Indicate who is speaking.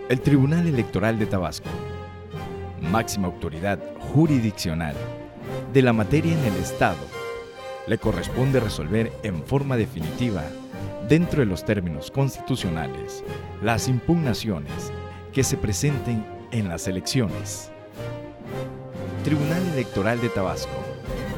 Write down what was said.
Speaker 1: El Tribunal Electoral de Tabasco, máxima autoridad jurisdiccional de la materia en el Estado, le corresponde resolver en forma definitiva, dentro de los términos constitucionales, las impugnaciones que se presenten en las elecciones. Tribunal Electoral de Tabasco,